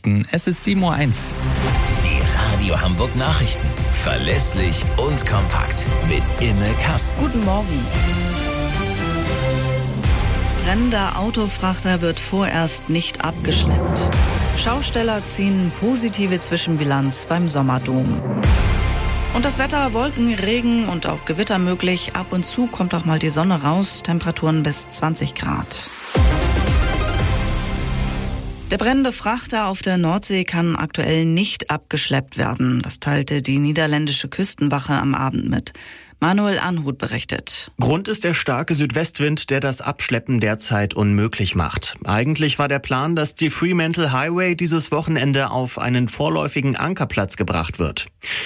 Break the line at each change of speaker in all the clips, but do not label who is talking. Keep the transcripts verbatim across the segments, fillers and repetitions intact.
Nachrichten. Es ist sieben Uhr eins.
Die Radio Hamburg Nachrichten. Verlässlich und kompakt. Mit Imme Kasten.
Guten Morgen. Brennender Autofrachter wird vorerst nicht abgeschleppt. Schausteller ziehen positive Zwischenbilanz beim Sommerdom. Und das Wetter, Wolken, Regen und auch Gewitter möglich. Ab und zu kommt auch mal die Sonne raus. Temperaturen bis zwanzig Grad. Der brennende Frachter auf der Nordsee kann aktuell nicht abgeschleppt werden. Das teilte die niederländische Küstenwache am Abend mit. Manuel Anhut berichtet.
Grund ist der starke Südwestwind, der das Abschleppen derzeit unmöglich macht. Eigentlich war der Plan, dass die Fremantle Highway dieses Wochenende auf einen vorläufigen Ankerplatz gebracht wird.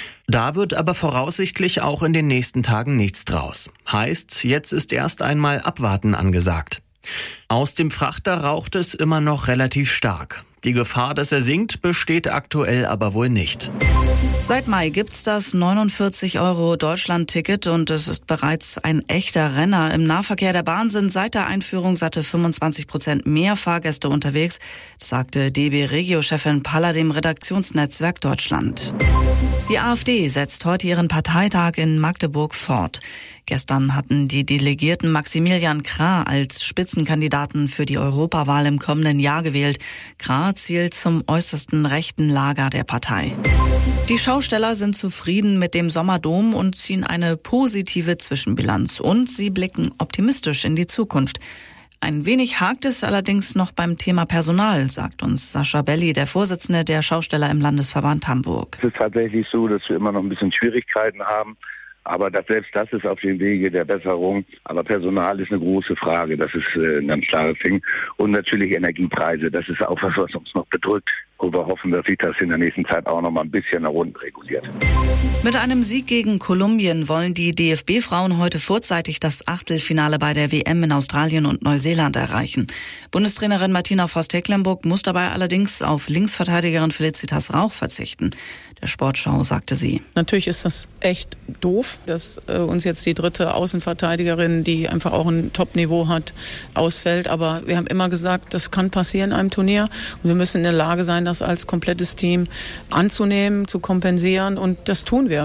Da wird aber voraussichtlich auch in den nächsten Tagen nichts draus. Heißt, jetzt ist erst einmal Abwarten angesagt. Aus dem Frachter raucht es immer noch relativ stark. Die Gefahr, dass er sinkt, besteht aktuell aber wohl nicht.
Seit Mai gibt's das neunundvierzig Euro Deutschland-Ticket und es ist bereits ein echter Renner. Im Nahverkehr der Bahn sind seit der Einführung satte fünfundzwanzig Prozent mehr Fahrgäste unterwegs, das sagte D B-Regio-Chefin Paller dem Redaktionsnetzwerk Deutschland. Die AfD setzt heute ihren Parteitag in Magdeburg fort. Gestern hatten die Delegierten Maximilian Krah als Spitzenkandidaten für die Europawahl im kommenden Jahr gewählt. Krah zielt zum äußersten rechten Lager der Partei. Die Schausteller sind zufrieden mit dem Sommerdom und ziehen eine positive Zwischenbilanz. Und sie blicken optimistisch in die Zukunft. Ein wenig hakt es allerdings noch beim Thema Personal, sagt uns Sascha Belli, der Vorsitzende der Schausteller im Landesverband Hamburg.
Es ist tatsächlich so, dass wir immer noch ein bisschen Schwierigkeiten haben. Aber das, selbst das ist auf dem Wege der Besserung. Aber Personal ist eine große Frage. Das ist äh, ein ganz klares Ding. Und natürlich Energiepreise. Das ist auch was, was uns noch bedrückt. Und wir hoffen, dass sich das in der nächsten Zeit auch noch mal ein bisschen nach unten reguliert.
Mit einem Sieg gegen Kolumbien wollen die D F B-Frauen heute vorzeitig das Achtelfinale bei der W M in Australien und Neuseeland erreichen. Bundestrainerin Martina Voss-Tecklenburg muss dabei allerdings auf Linksverteidigerin Felicitas Rauch verzichten. Der Sportschau sagte sie.
Natürlich ist das echt doof, dass äh, uns jetzt die dritte Außenverteidigerin, die einfach auch ein Top-Niveau hat, ausfällt. Aber wir haben immer gesagt, das kann passieren in einem Turnier. Und wir müssen in der Lage sein, das als komplettes Team anzunehmen, zu kompensieren. Und das tun wir.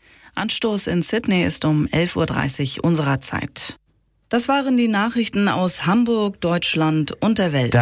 Anstoß in Sydney ist um elf Uhr dreißig unserer Zeit. Das waren die Nachrichten aus Hamburg, Deutschland und der Welt.